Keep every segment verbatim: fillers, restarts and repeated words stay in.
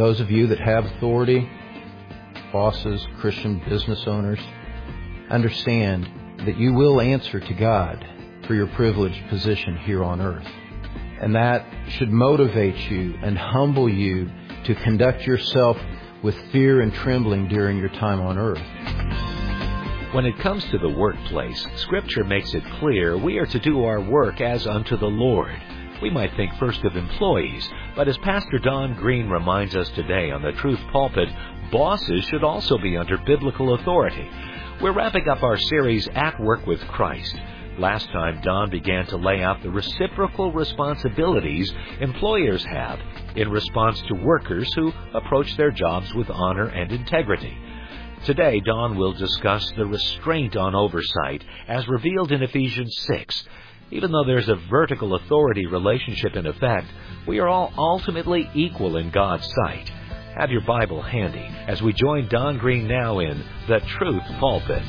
Those of you that have authority, bosses, Christian business owners, understand that you will answer to God for your privileged position here on earth. And that should motivate you and humble you to conduct yourself with fear and trembling during your time on earth. When it comes to the workplace, Scripture makes it clear we are to do our work as unto the Lord. We might think first of employees, but as Pastor Don Green reminds us today on the Truth Pulpit, bosses should also be under biblical authority. We're wrapping up our series, At Work with Christ. Last time, Don began to lay out the reciprocal responsibilities employers have in response to workers who approach their jobs with honor and integrity. Today, Don will discuss the restraint on oversight as revealed in Ephesians six. Even though there's a vertical authority relationship in effect, we are all ultimately equal in God's sight. Have your Bible handy as we join Don Green now in The Truth Pulpit.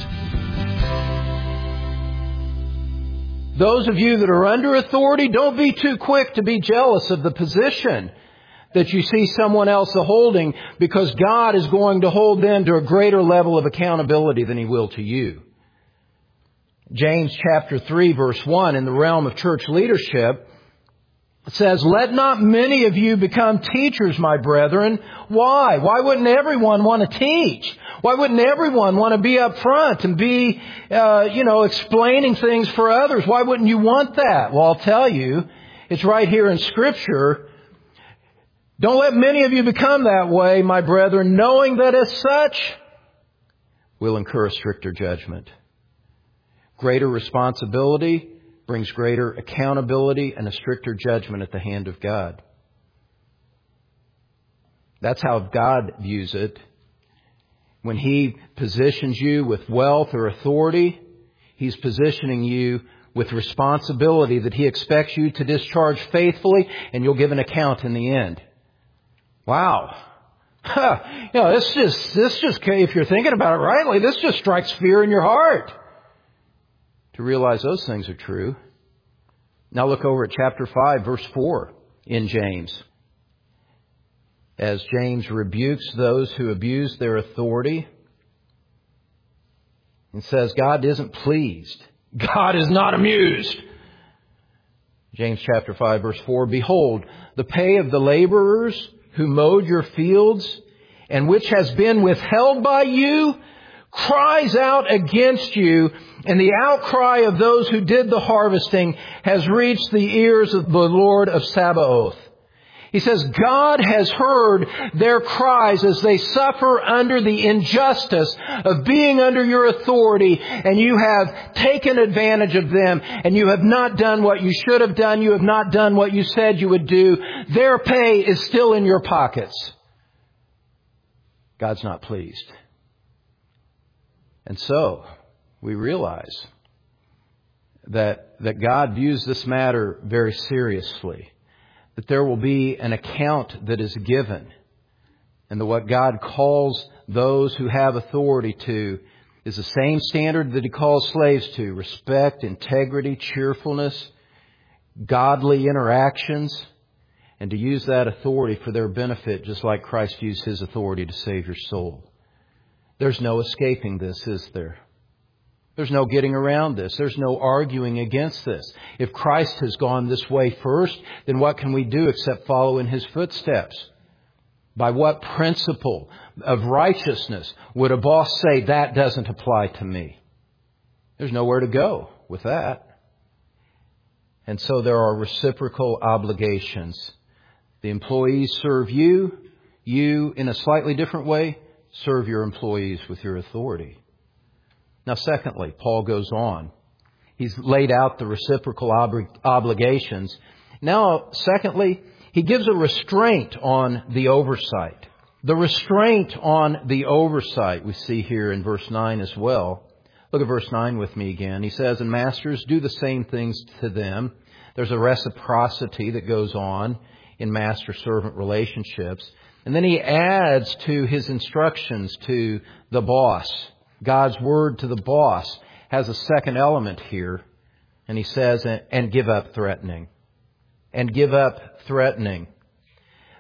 Those of you that are under authority, don't be too quick to be jealous of the position that you see someone else holding, because God is going to hold them to a greater level of accountability than He will to you. James chapter three, verse one, in the realm of church leadership, says, "Let not many of you become teachers, my brethren." Why? Why wouldn't everyone want to teach? Why wouldn't everyone want to be up front and be, uh, you know, explaining things for others? Why wouldn't you want that? Well, I'll tell you, it's right here in Scripture. "Don't let many of you become that way, my brethren, knowing that as such will incur a stricter judgment." Greater responsibility brings greater accountability and a stricter judgment at the hand of God. That's how God views it. When He positions you with wealth or authority, He's positioning you with responsibility that He expects you to discharge faithfully, and you'll give an account in the end. Wow. Huh. You know, this just, this just, if you're thinking about it rightly, this just strikes fear in your heart to realize those things are true. Now look over at chapter five, verse four in James. As James rebukes those who abuse their authority, and says God isn't pleased. God is not amused. James chapter five, verse four, "Behold, the pay of the laborers who mowed your fields, and which has been withheld by you, cries out against you, and the outcry of those who did the harvesting has reached the ears of the Lord of Sabaoth." He says, God has heard their cries as they suffer under the injustice of being under your authority, and you have taken advantage of them, and you have not done what you should have done. You have not done what you said you would do. Their pay is still in your pockets. God's not pleased. And so, we realize that, that God views this matter very seriously. That there will be an account that is given. And that what God calls those who have authority to is the same standard that He calls slaves to. Respect, integrity, cheerfulness, godly interactions. And to use that authority for their benefit, just like Christ used His authority to save your soul. There's no escaping this, is there? There's no getting around this. There's no arguing against this. If Christ has gone this way first, then what can we do except follow in His footsteps? By what principle of righteousness would a boss say, that doesn't apply to me? There's nowhere to go with that. And so there are reciprocal obligations. The employees serve you. You, in a slightly different way, serve your employees with your authority. Now, secondly, Paul goes on. He's laid out the reciprocal ob- obligations. Now, secondly, he gives a restraint on the oversight. The restraint on the oversight we see here in verse nine as well. Look at verse nine with me again. He says, "And masters, do the same things to them." There's a reciprocity that goes on in master-servant relationships. And then he adds to his instructions to the boss. God's word to the boss has a second element here. And he says, and give up threatening. And give up threatening.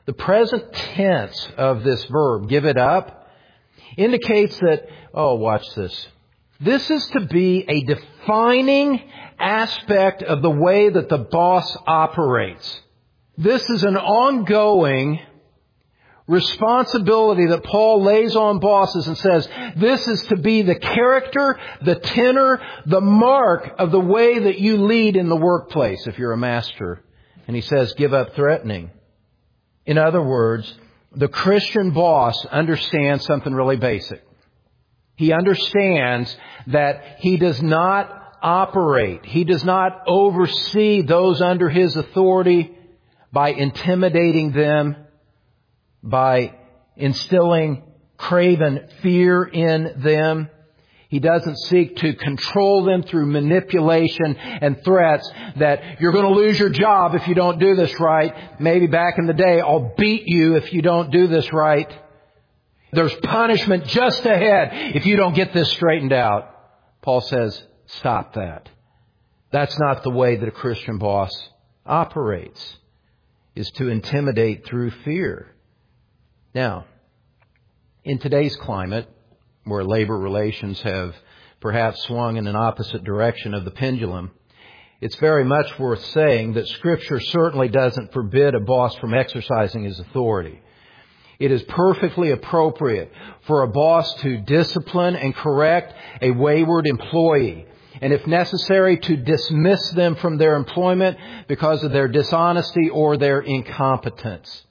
The present tense of this verb, give it up, indicates that, oh, watch this. This is to be a defining aspect of the way that the boss operates. This is an ongoing responsibility that Paul lays on bosses and says, this is to be the character, the tenor, the mark of the way that you lead in the workplace if you're a master. And he says, give up threatening. In other words, the Christian boss understands something really basic. He understands that he does not operate, he does not oversee those under his authority by intimidating them, by instilling craven fear in them. He doesn't seek to control them through manipulation and threats that you're going to lose your job if you don't do this right. Maybe back in the day, I'll beat you if you don't do this right. There's punishment just ahead if you don't get this straightened out. Paul says, stop that. That's not the way that a Christian boss operates, is to intimidate through fear. Now, in today's climate, where labor relations have perhaps swung in an opposite direction of the pendulum, it's very much worth saying that Scripture certainly doesn't forbid a boss from exercising his authority. It is perfectly appropriate for a boss to discipline and correct a wayward employee, and if necessary, to dismiss them from their employment because of their dishonesty or their incompetence.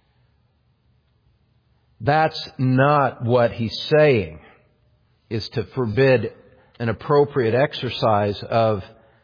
That's not what he's saying, is to forbid an appropriate exercise of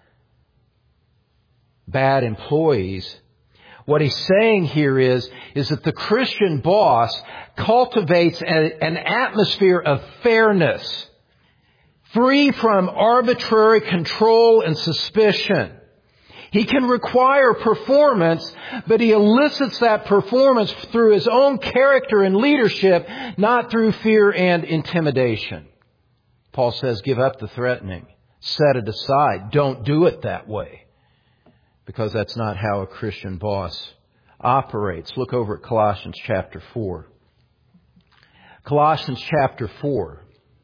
bad employees. What he's saying here is, is that the Christian boss cultivates a, an atmosphere of fairness, free from arbitrary control and suspicion. He can require performance, but he elicits that performance through his own character and leadership, not through fear and intimidation. Paul says, give up the threatening. Set it aside. Don't do it that way. Because that's not how a Christian boss operates. Look over at Colossians chapter four. Colossians chapter four,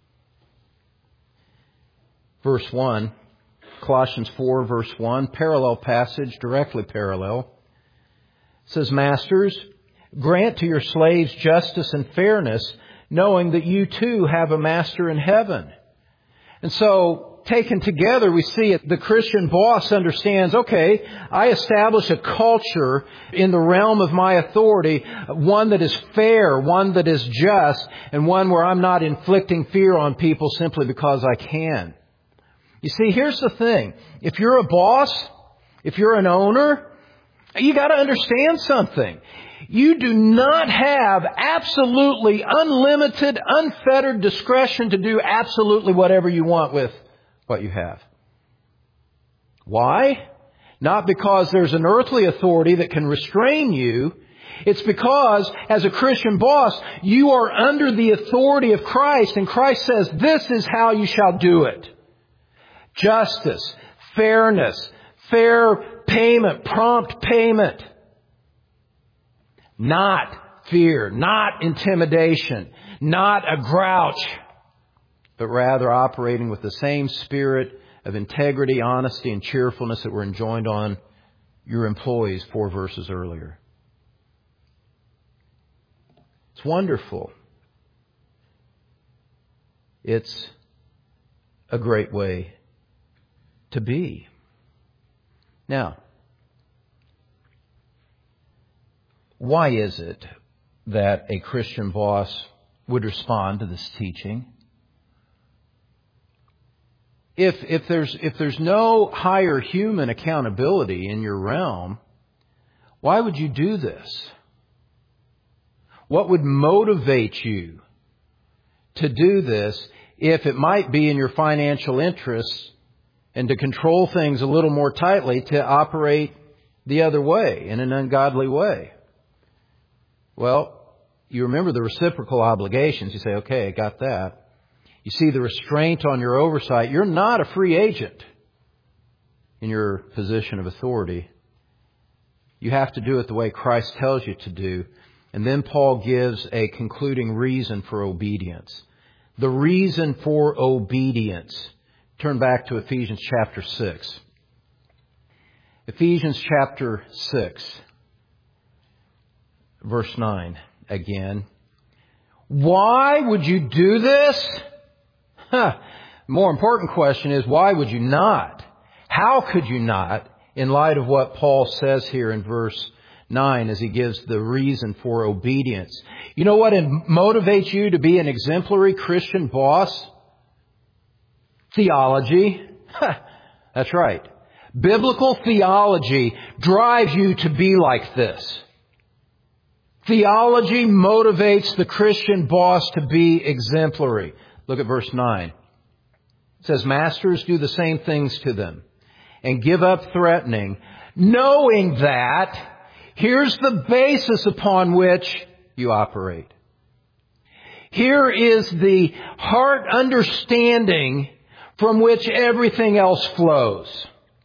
verse one. Colossians four, verse one, parallel passage, directly parallel. It says, Masters, grant to your slaves justice and fairness, knowing that you too have a master in heaven. And so, taken together, we see it. The Christian boss understands, okay, I establish a culture in the realm of my authority, one that is fair, one that is just, and one where I'm not inflicting fear on people simply because I can. You see, here's the thing. If you're a boss, if you're an owner, you got to understand something. You do not have absolutely unlimited, unfettered discretion to do absolutely whatever you want with what you have. Why? Not because there's an earthly authority that can restrain you. It's because, as a Christian boss, you are under the authority of Christ, and Christ says, this is how you shall do it. Justice, fairness, fair payment, prompt payment. Not fear, not intimidation, not a grouch, but rather operating with the same spirit of integrity, honesty, and cheerfulness that were enjoined on your employees four verses earlier. It's wonderful. It's a great way to be. Now, why is it that a Christian boss would respond to this teaching? If, if there's, if there's no higher human accountability in your realm, why would you do this? What would motivate you to do this if it might be in your financial interests and to control things a little more tightly to operate the other way, in an ungodly way? Well, you remember the reciprocal obligations. You say, okay, I got that. You see the restraint on your oversight. You're not a free agent in your position of authority. You have to do it the way Christ tells you to do. And then Paul gives a concluding reason for obedience. The reason for obedience. Turn back to Ephesians chapter six. Ephesians chapter six, verse nine again. Why would you do this? Huh. More important question is, why would you not? How could you not, in light of what Paul says here in verse nine as he gives the reason for obedience? You know what motivates you to be an exemplary Christian boss? Theology. That's right. Biblical theology drives you to be like this. Theology motivates the Christian boss to be exemplary. Look at verse nine. It says, Masters, do the same things to them and give up threatening, knowing that here's the basis upon which you operate. Here is the heart understanding from which everything else flows.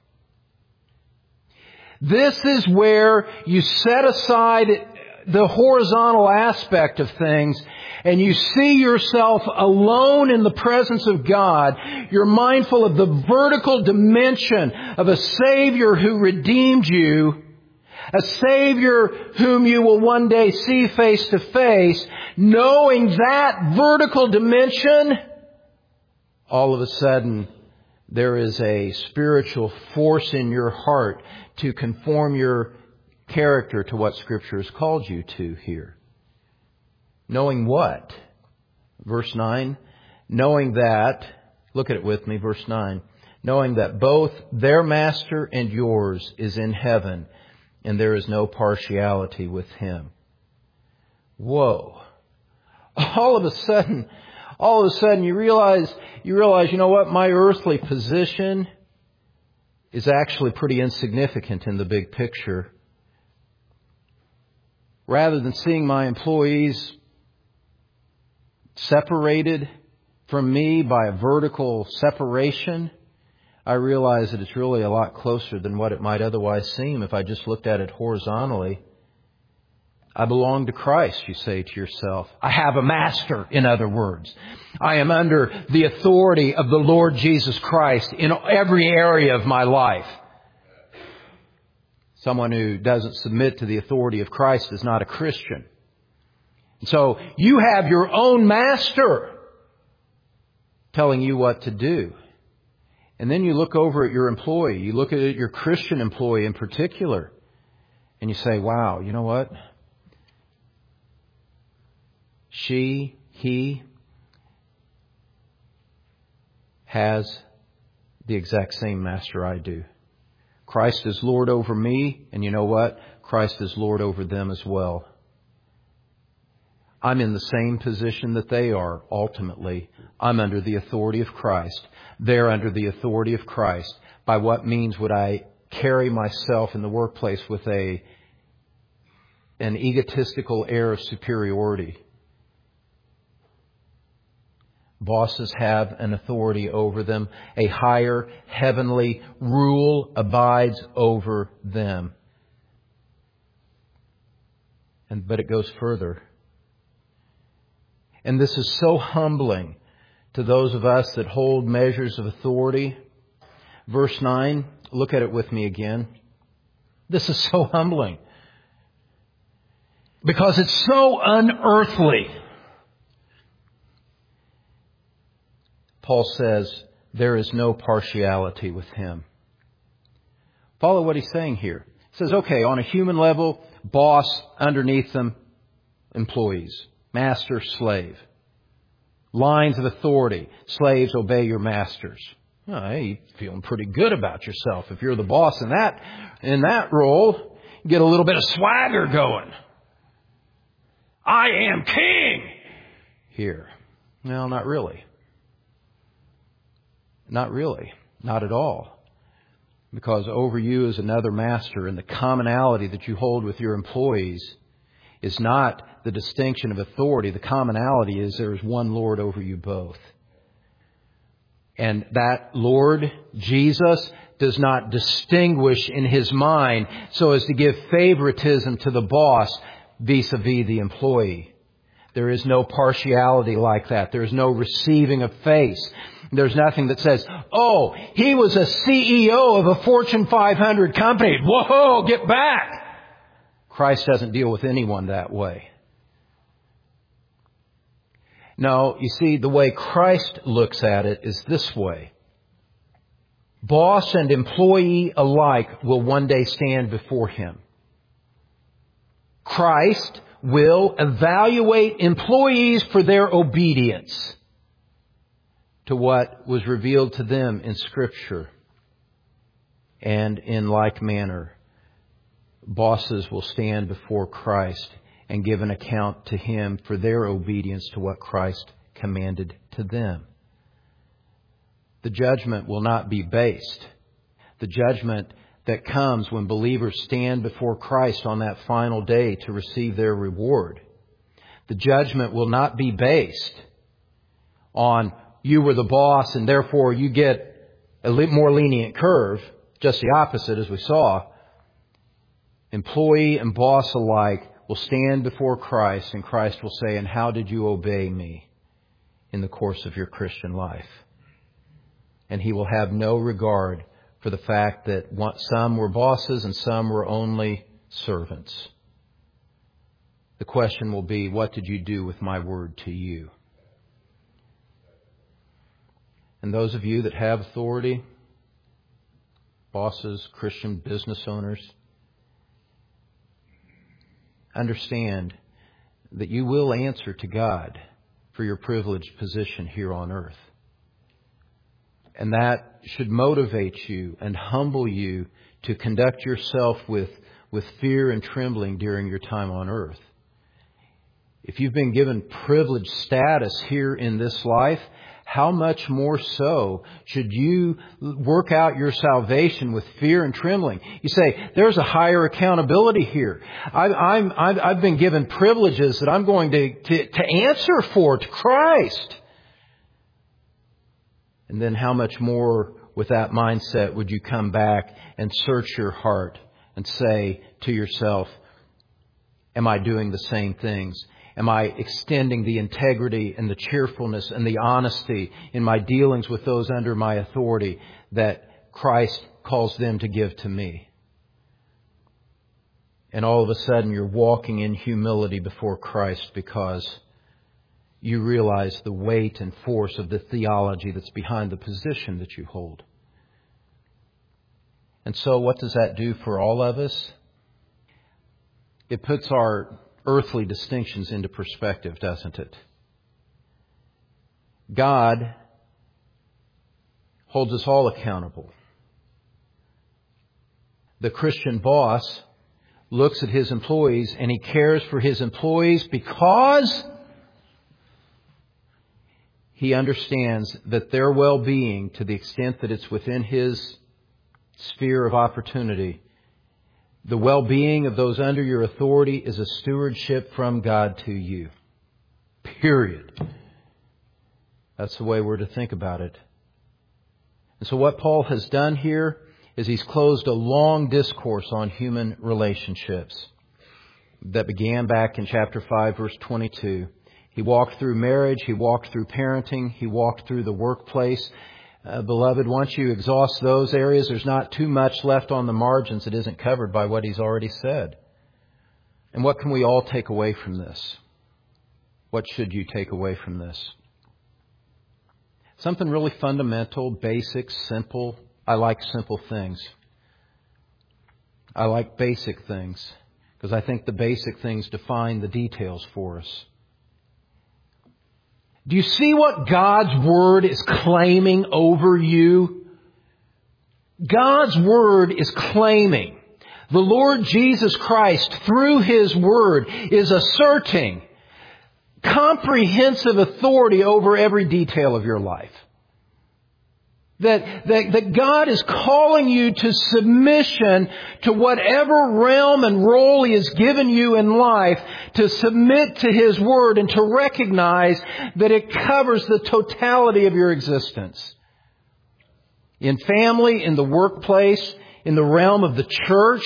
This is where you set aside the horizontal aspect of things and you see yourself alone in the presence of God. You're mindful of the vertical dimension of a Savior who redeemed you, a Savior whom you will one day see face to face. Knowing that vertical dimension, all of a sudden there is a spiritual force in your heart to conform your character to what Scripture has called you to here. Knowing what? Verse nine. Knowing that, look at it with me, verse nine. Knowing that both their master and yours is in heaven, and there is no partiality with Him. Whoa. All of a sudden, all of a sudden you realize, you realize, you know what? My earthly position is actually pretty insignificant in the big picture. Rather than seeing my employees separated from me by a vertical separation, I realize that it's really a lot closer than what it might otherwise seem if I just looked at it horizontally. I belong to Christ, you say to yourself. I have a master, in other words. I am under the authority of the Lord Jesus Christ in every area of my life. Someone who doesn't submit to the authority of Christ is not a Christian. So you have your own master telling you what to do. And then you look over at your employee. You look at your Christian employee in particular. And you say, wow, you know what? She, he has the exact same master I do. Christ is Lord over me, and you know what? Christ is Lord over them as well. I'm in the same position that they are, ultimately. I'm under the authority of Christ. They're under the authority of Christ. By what means would I carry myself in the workplace with a an egotistical air of superiority? Bosses have an authority over them. A higher heavenly rule abides over them. And but it goes further. And this is so humbling to those of us that hold measures of authority. Verse nine, look at it with me again. This is so humbling because it's so unearthly. Paul says there is no partiality with Him. Follow what he's saying here. He says, okay, on a human level, boss, underneath them, employees. Master, slave. Lines of authority. Slaves, obey your masters. Oh, hey, you're feeling pretty good about yourself. If you're the boss in that, in that role, you get a little bit of swagger going. I am king here. No, not really. Not really. Not at all. Because over you is another master, and the commonality that you hold with your employees is not the distinction of authority. The commonality is there is one Lord over you both. And that Lord, Jesus, does not distinguish in his mind so as to give favoritism to the boss vis-a-vis the employee. There is no partiality like that. There is no receiving of face. There's nothing that says, oh, he was a C E O of a Fortune five hundred company. Whoa, get back. Christ doesn't deal with anyone that way. No, you see, the way Christ looks at it is this way. Boss and employee alike will one day stand before Him. Christ will evaluate employees for their obedience to what was revealed to them in Scripture. And in like manner, bosses will stand before Christ and give an account to Him for their obedience to what Christ commanded to them. The judgment will not be based. The judgment that comes when believers stand before Christ on that final day to receive their reward. The judgment will not be based on you were the boss and therefore you get a more lenient curve. Just the opposite, as we saw. Employee and boss alike will stand before Christ, and Christ will say, and how did you obey me in the course of your Christian life? And He will have no regard for the fact that some were bosses and some were only servants. The question will be, what did you do with my word to you? And those of you that have authority, bosses, Christian business owners, understand that you will answer to God for your privileged position here on earth. And that should motivate you and humble you to conduct yourself with, with fear and trembling during your time on earth. If you've been given privileged status here in this life, how much more so should you work out your salvation with fear and trembling? You say, there's a higher accountability here. I, I'm, I've, I've been given privileges that I'm going to, to, to answer for to Christ. And then how much more with that mindset would you come back and search your heart and say to yourself, am I doing the same things? Am I extending the integrity and the cheerfulness and the honesty in my dealings with those under my authority that Christ calls them to give to me? And all of a sudden you're walking in humility before Christ because you realize the weight and force of the theology that's behind the position that you hold. And so what does that do for all of us? It puts our earthly distinctions into perspective, doesn't it? God holds us all accountable. The Christian boss looks at his employees and he cares for his employees because he understands that their well-being, to the extent that it's within his sphere of opportunity, the well-being of those under your authority is a stewardship from God to you. Period. That's the way we're to think about it. And so what Paul has done here is he's closed a long discourse on human relationships that began back in chapter five, verse twenty-two. He walked through marriage. He walked through parenting. He walked through the workplace. Uh, beloved, once you exhaust those areas, there's not too much left on the margins that isn't covered by what he's already said. And what can we all take away from this? What should you take away from this? Something really fundamental, basic, simple. I like simple things. I like basic things because I think the basic things define the details for us. Do you see what God's Word is claiming over you? God's Word is claiming. The Lord Jesus Christ, through His Word, is asserting comprehensive authority over every detail of your life. That, that, that God is calling you to submission to whatever realm and role He has given you in life, to submit to His Word and to recognize that it covers the totality of your existence. in family, in the workplace, in the realm of the church.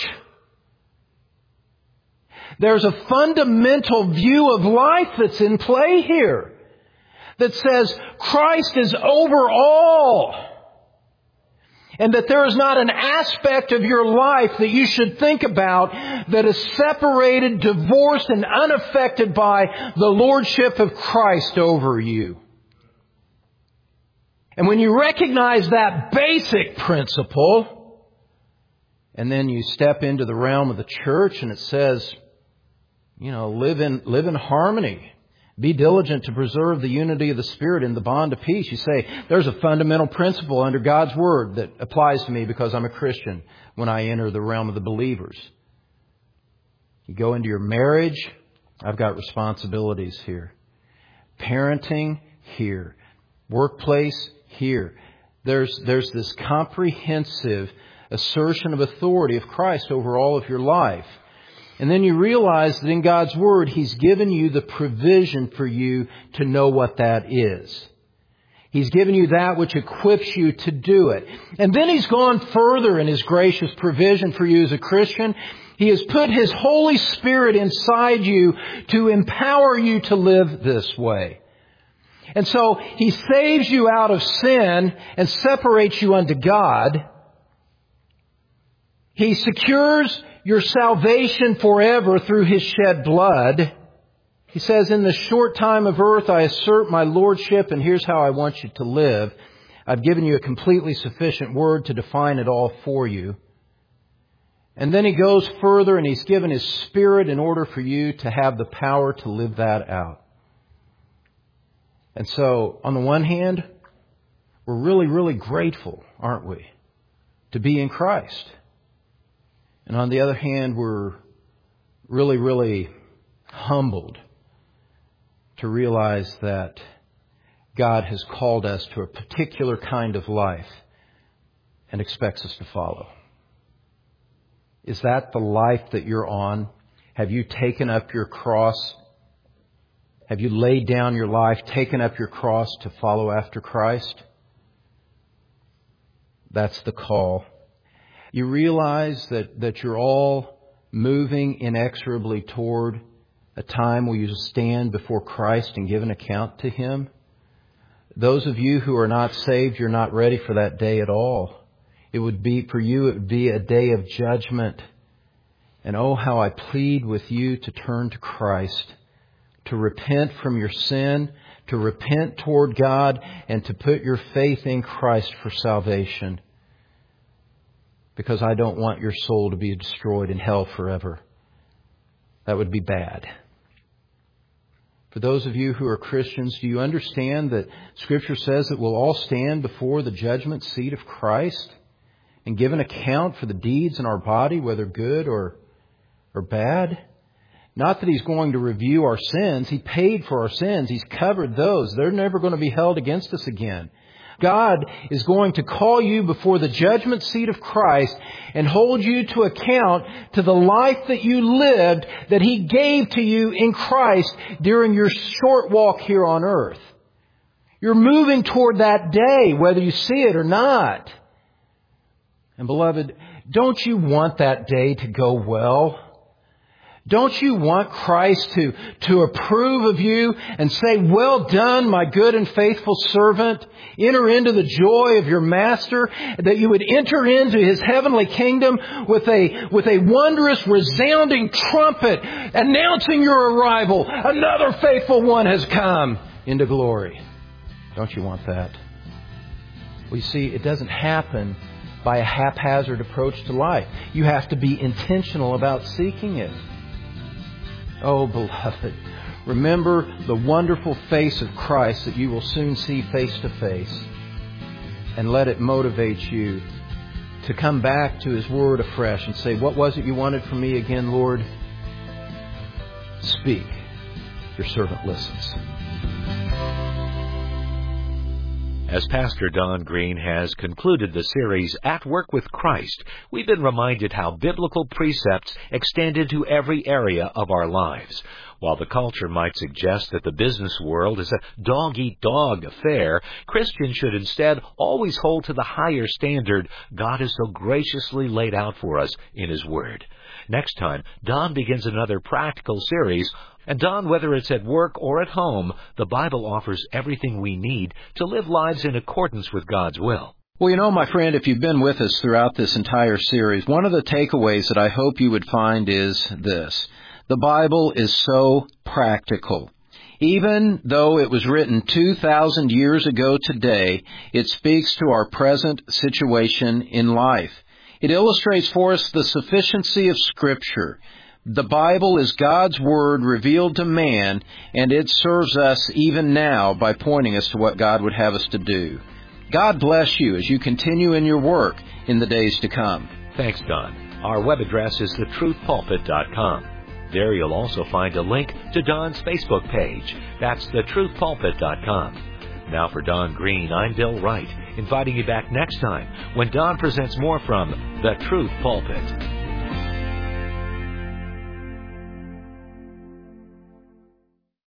There's a fundamental view of life that's in play here that says Christ is over all, and that there is not an aspect of your life that you should think about that is separated, divorced, and unaffected by the lordship of Christ over you. And when you recognize that basic principle, and then you step into the realm of the church and it says, you know, live in, live in harmony. Be diligent to preserve the unity of the Spirit in the bond of peace. You say, there's a fundamental principle under God's Word that applies to me because I'm a Christian when I enter the realm of the believers. You go into your marriage, I've got responsibilities here. Parenting, here. Workplace, here. There's, there's this comprehensive assertion of authority of Christ over all of your life. And then you realize that in God's Word, He's given you the provision for you to know what that is. He's given you that which equips you to do it. And then He's gone further in His gracious provision for you as a Christian. He has put His Holy Spirit inside you to empower you to live this way. And so He saves you out of sin and separates you unto God. He secures your salvation forever through His shed blood. He says, in the short time of earth, I assert my lordship, and here's how I want you to live. I've given you a completely sufficient word to define it all for you. And then He goes further, and He's given His Spirit in order for you to have the power to live that out. And so, on the one hand, we're really, really grateful, aren't we, to be in Christ. And on the other hand, we're really, really humbled to realize that God has called us to a particular kind of life and expects us to follow. Is that the life that you're on? Have you taken up your cross? Have you laid down your life, taken up your cross to follow after Christ? That's the call. You realize that, that you're all moving inexorably toward a time where you stand before Christ and give an account to Him. Those of you who are not saved, you're not ready for that day at all. It would be, for you, it would be a day of judgment. And oh, how I plead with you to turn to Christ, to repent from your sin, to repent toward God, and to put your faith in Christ for salvation. Because I don't want your soul to be destroyed in hell forever. That would be bad. For those of you who are Christians, do you understand that Scripture says that we'll all stand before the judgment seat of Christ and give an account for the deeds in our body, whether good or, or bad? Not that He's going to review our sins. He paid for our sins. He's covered those. They're never going to be held against us again. God is going to call you before the judgment seat of Christ and hold you to account to the life that you lived, that He gave to you in Christ during your short walk here on earth. You're moving toward that day, whether you see it or not. And beloved, don't you want that day to go well? Don't you want Christ to, to approve of you and say, well done, my good and faithful servant. Enter into the joy of your master, that you would enter into His heavenly kingdom with a, with a wondrous, resounding trumpet announcing your arrival. Another faithful one has come into glory. Don't you want that? Well, you see, it doesn't happen by a haphazard approach to life. You have to be intentional about seeking it. Oh, beloved, remember the wonderful face of Christ that you will soon see face to face, and let it motivate you to come back to His Word afresh and say, what was it you wanted from me again, Lord? Speak. Your servant listens. As Pastor Don Green has concluded the series, At Work with Christ, we've been reminded how biblical precepts extend into every area of our lives. While the culture might suggest that the business world is a dog-eat-dog affair, Christians should instead always hold to the higher standard God has so graciously laid out for us in His Word. Next time, Don begins another practical series. And Don, whether it's at work or at home, the Bible offers everything we need to live lives in accordance with God's will. Well, you know, my friend, if you've been with us throughout this entire series, one of the takeaways that I hope you would find is this. The Bible is so practical. Even though it was written two thousand years ago today, it speaks to our present situation in life. It illustrates for us the sufficiency of Scripture. The Bible is God's Word revealed to man, and it serves us even now by pointing us to what God would have us to do. God bless you as you continue in your work in the days to come. Thanks, Don. Our web address is the truth pulpit dot com. There you'll also find a link to Don's Facebook page. That's the truth pulpit dot com. Now for Don Green, I'm Bill Wright, inviting you back next time when Don presents more from The Truth Pulpit.